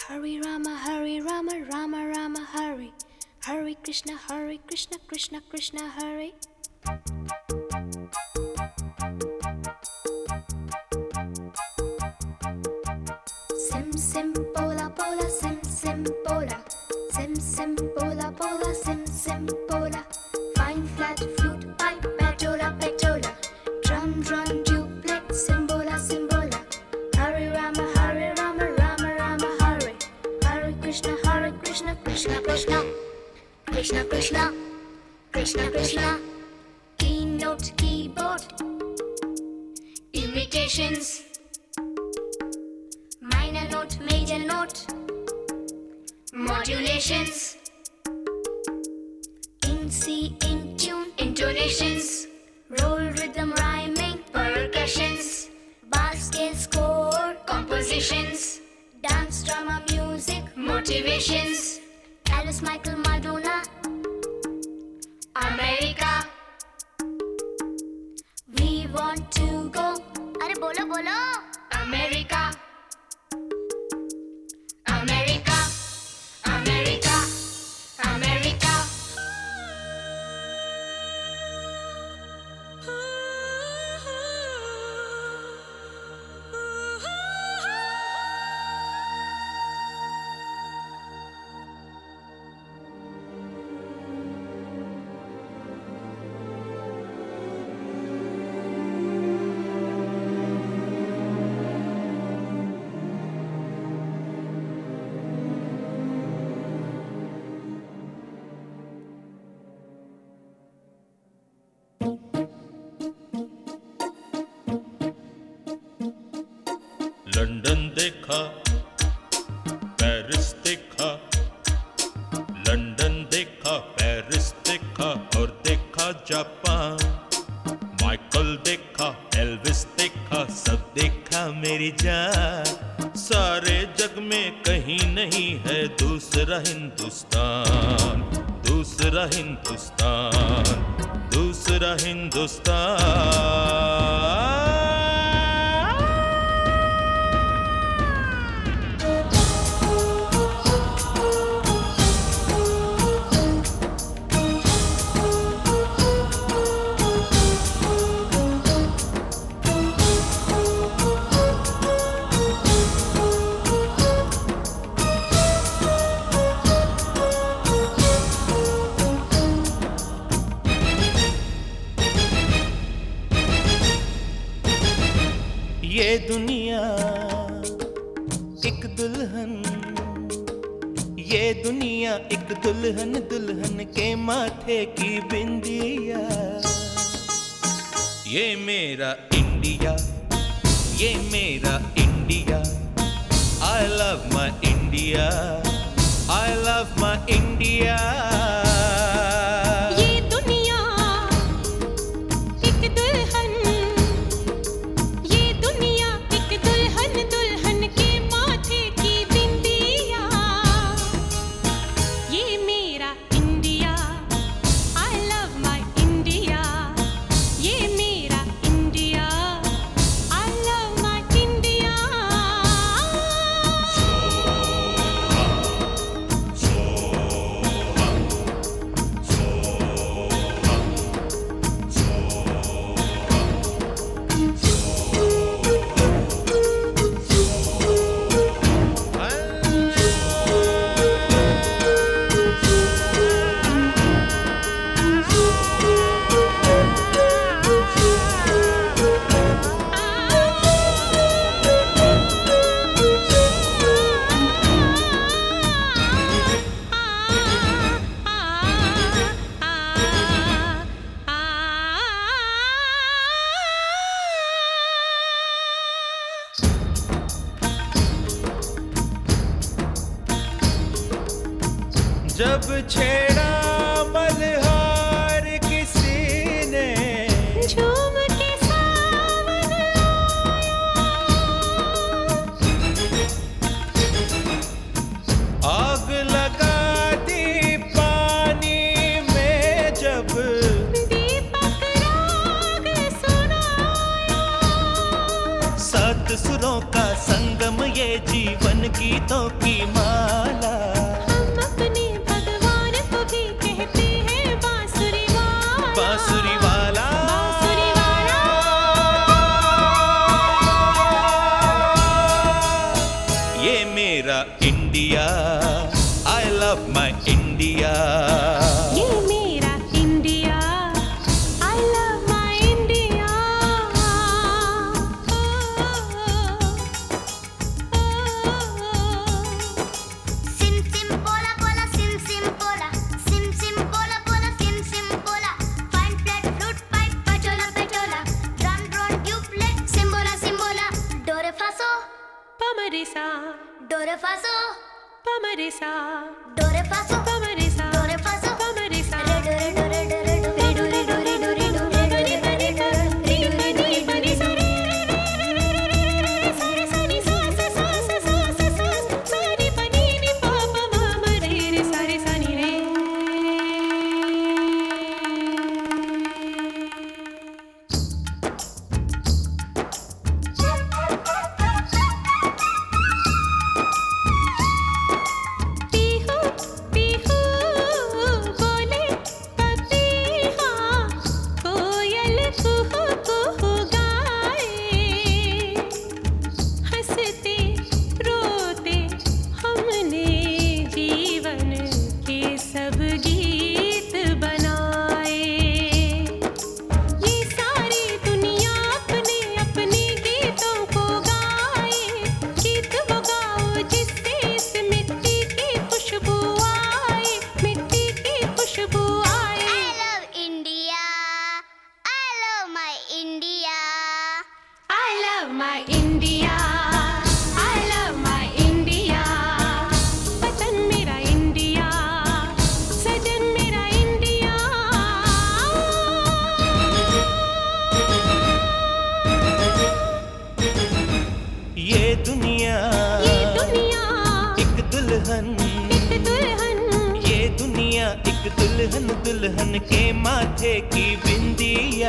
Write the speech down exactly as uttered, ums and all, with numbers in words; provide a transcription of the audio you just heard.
Hare Rama, Hare Rama, Rama Rama, Hare Hare Krishna, Hare Krishna, Krishna Krishna, Hare. Sim sim pola pola, sim sim pola, sim sim pola pola, sim sim pola. Fine flat flute pipe, petola petola, drum drum duplex, simbola simbola. Hare Rama, Hare Rama, Rama Rama, Hare Hare Krishna, Hare Krishna, Krishna Krishna, Krishna Krishna, Krishna Krishna. Keynote keyboard, imitations. Minor note, major note, modulations. In C, in tune, intonations. Roll rhythm, rhyming, percussions. Bass scale, score, compositions. Dance, drama, music, motivations. Alice, Michael, Madonna, America. We want to go. Arey bolo bolo. America. America, America, America. London देखा, Paris देखा, London देखा, Paris देखा और देखा Japan. Michael देखा, Elvis देखा, सब देखा मेरी जान। सारे जग में कहीं नहीं है दूसरा हिंदुस्तान, दूसरा हिंदुस्तान, दूसरा हिंदुस्तान। ये दुनिया एक दुल्हन, ये दुनिया एक दुल्हन, दुल्हन के माथे की बिंदिया। ये मेरा इंडिया, ये मेरा India. I love my India, I love my India। जब छेड़ा मल्हार किसी ने, झूम के सावन आग लगा दी पानी में, जब दीपक राग सुनाया। सात सुरों का संगम, ये जीवन गीतों की पमरिसा do re fa so पमरिसा do re fa so पमरिसा re do re do re do re do re do re do re do re do re do re do re do re do re पनिसा सारे सानी सा सा सा सा सा सा सा सारी पनी नी पापा मामा रे रे सारे सानी रे पीहू पीहू बोले पपीहा कोयल कुहू कुहू गाए हंसते रोते हमने जीवन के सब गीत बनाए ये सारी दुनिया अपने अपने गीतों को गाए गीत वो गाओ जिससे इस मिट्टी की खुशबू आए मिट्टी की खुशबू आए I love India. I love my India. I love my India I love my India वतन मेरा इंडिया सजन मेरा इंडिया ये दुनिया ये दुनिया एक दुल्हन, एक दुल्हन ये दुनिया एक दुल्हन, दुल्हन के माथे की बिंदिया